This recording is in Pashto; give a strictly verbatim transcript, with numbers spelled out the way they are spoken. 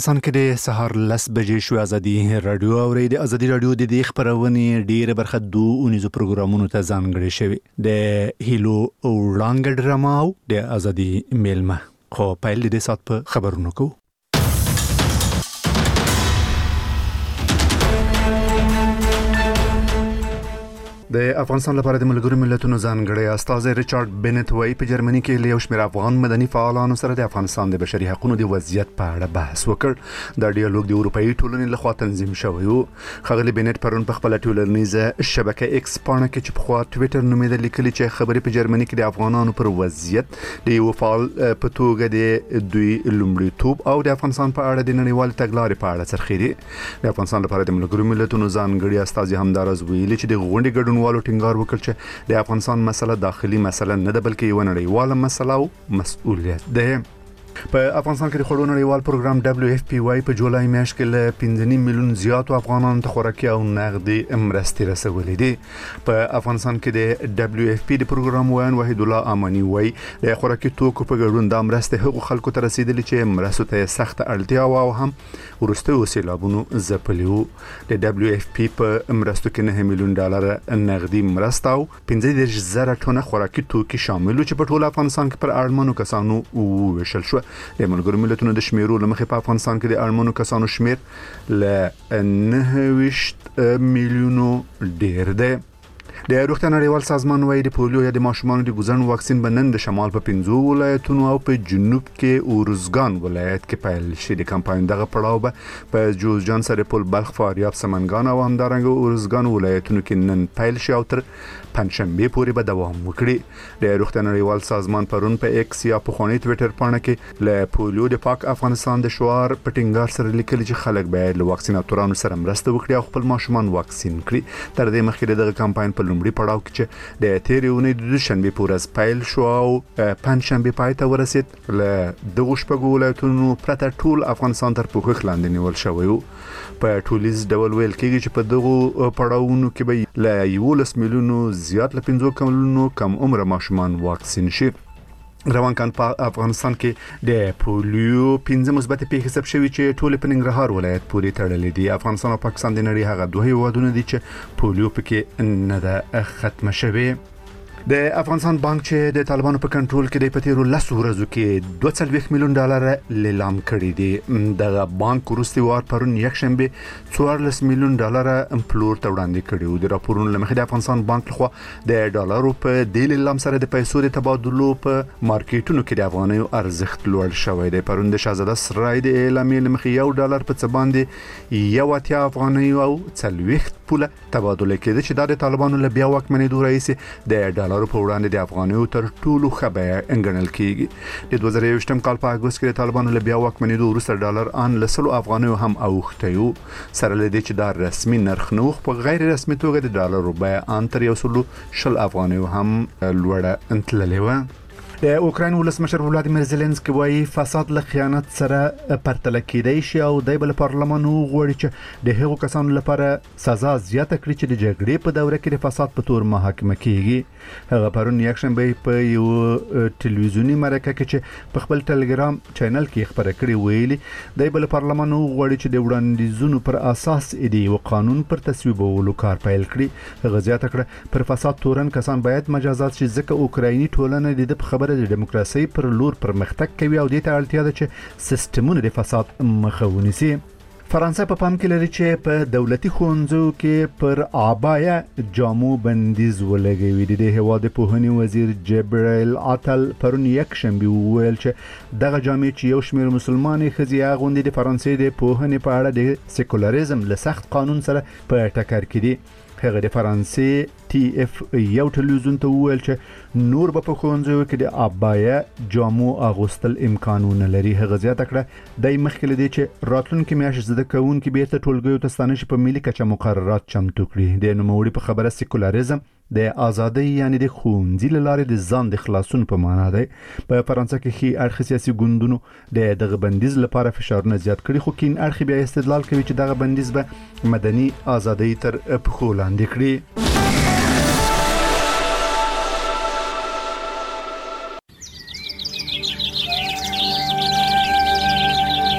سان کې د سهار لس بجې شو ازادي رادیو اوري د ازادي رادیو د دې خبرونه ډیره برخه دوه اونیزو پروګرامونو ته ځانګړي شوی د هیلو وړاندې ډراما او د ازادي میلمه خو پیل د سات په خبرونو کو د افغانستان لپاره د ملګرو ملتونو ځانګړی استاذ ریچارډ بنت وای په جرمني کې له یو شمېر افغان مدني فعالانو سره د افغانستان د بشري حقوقو د وضعیت په اړه بحث وکړ. دا ډیالوګ د اروپאי ټولنې لخوا تنظیم شوی و. خغلی بنت پرون په خپل ټولنیزه شبکه ایکس باندې کې چې په خوا ټوئیټر نومېدل لیکلي چې خبرې په جرمني کې د افغانانو پر وضعیت د یو فعال په توګه د دوی لومړیتوب او د افغانستان په اړه د نړیوال تګلارې په اړه سرخېري. د افغانستان لپاره د ملګرو ملتونو ځانګړي استاذ همدارز ویلي چې د غونډې ګډون والو ټینګار وکړ چې د افغانستان مسله داخلي مسله نه ده بلکې یو نړیواله مسله او مسؤلیت ده. په افغانستان کې د خړو نړیوال پروګرام دبليو اف پی واي په جولای میاشت کې له پنځه نیم میلیون زیات افغانانو ته خوراکي او نقدي مرستې رسولې دي. په افغانستان کې د دبليو اف پی د پروګرام وایي وحید الله امانی وایي د خوراکي توکو په ګډون د مرستې حقوق خلکو ته رسیدلي چې مرستو ته سخت اړتیا او هم ورسته سیلابونو ځپلیو. د دبليو اف پی په مرستو کې نه میلیون ډالر نقدي مرسته او پنځه دېرش زره ټنه خوراکي توکي شامل چې په ټول افغانستان کې پر اړمنو کسانو وویشل شو. د ملګرو ملتونو د شمیرو لمخې په افغانستان کې د اړمنو کسانو شمیر ل نه ویشت میلیونو ډیر دی. د روغتیا نړیوال سازمان وايي د پولیو یا د ماشومانو د ګوزن واکسین بنن د شمال په پنځو ولایتونو او په جنوب کې اورزګان ولایت کې پیل شي. د کمپاین دغه پړاو به په جوزجان سرپل بلخ فاریاب سمنګان او همدارنګه اورزګان ولایتونو کې نن پیل شي او تر پنځشنبه پورې به دوام وکړي. د روغتیا نړیوال سازمان پرون په ایکس یا په خونی ټوئیټر باندې کې له پولیو د پاک افغانستان د شعار په ټینګار سره لیکلي چې خلک باید له واکسیناتورانو سره مرسته وکړي او خپل ماشومان واکسین کړي. تر دې مخکې دغه کمپاین په لومړي پړاو کې چې د تیرې اونۍ د دوشنبه په ورځ پیل شو او پنځشنبه پای ته ورسید. له دغه شپږ ولایتونو پرته ټول افغانستان تر پوښښ لاندې نیول شوی و. په ټولیز ډول ویل کېږي چې په دغه پړاوونو کې به له یولس میلیونو زیات له پنځو کلونو کم عمر ماشومان واکسین شي. روان کان په افغانستان کې د پولیو پنځه مثبت پیښې ثبت شوي چې ټول په ننګرهار ولایت پورې تړلې دي. افغانستان او پاکستان د نړۍ هغه دوه هیوادونه دي چې پولیو پکې نه ده ختمه شوې. د افغانستان بانک چې د طالبانو په کنټرول کې د پتیرو لسو ورځو کې دوه څلوېښت میلیون ډالر لیلام کړي دي. د بانک وروستي وار پرون یکشنبه څوارلس میلیون ډالر پلور ته وړاندې کړي و. د راپورونو لمخې د افغانستان بانک لخوا د ډالرو په د لیلام سره د پیسو د تبادلو په مارکیټونو کې د افغانیو ارزښت لوړ شوی دی. پرون د شاهزاده سرای د اعلامیې لمخې یو ډالر په څه باندې یو اتیا افغانیو او څلوېښت پوله تبادله کېده چې د طالبانو له بیا واکمنېدو راهیسې د ډالرو په وړاندې د افغانیو تر ټولو ښه بیه انګڼل کېږي. د دوه زره یوویشتم کال په اګوست کې د طالبانو له بیا واکمنېدو وروسته ډالر ان له سلو افغانیو هم اوښتی و. سره له دې چې دا رسمي نرخ نه و په غیر رسمي توګه د ډالرو بیه ان تر یو سلو شل افغانیو هم لوړه تللې وه. د اوکراین ولسمشر ولادیمیر زيلنسکي وايي فساد له خیانت سره پرتله کېدای شي او د بل پارلمان وغوړي چې د هغو کسانو لپاره سزا زیاته کړي چې د جګړې په دوره کې د فساد په تور محاکمه کیږي. هغه پرون یکشنبه په یو ټلویزیونی مرکه کې چې په خپل ټلګرام چینل کې خبره کړې ویلي د بل پارلمان وغوړي چې د وړاندیزونو پر اساس د یو قانون پر تصویبولو کار پیل کړي. هغه زیاته کړه پر فساد تورن کسان باید مجازات شي ځکه اوکرایني ټولنه د خبره د دیموکراسي پر لور پرمختګ کوي او د ته اړتیا ده چې سیستمونه د فساد مخه ونیسي. فرانسه په پام کې لري چې په دولتي ښوونځیو کې پر عبایا جامو بندیز ولګوي. د هیواد پوهنې وزیر جبرائیل عطل پرون یکشنبه وویل چې دغه جامې چې یو شمېر مسلمانې ښځې اغوندي د فرانسې د پوهنې په اړه د سیکولریزم له سخت قانون سره په ټکر کې دي. هغه د فرانسې ټي اف یو ټلویزیون ته وویل چې نور به په ښوونځیو کې د عبایا جامو اغوستل امکانونه لري. هغه زیاته کړه د مخکې لدی چې راتلونکي میاشت زده کوونکي بیرته ټولګیو ته ستانه شي په ملي کچه مقررات چمتو کړي. د نوموړي په خبره سیکولریزم د ازادۍ یعنی د ښوونځي له لارې د ځان د خلاصون په معنا دی. په فرانسه کې ښي اړخ سیاسي ګوندونو د دغه بندیز لپاره فشارونه زیات کړي خو کین اړخ بیا استدلال کوي چې دغه بندیز به مدني ازادۍ تر پښو لاندې کړي.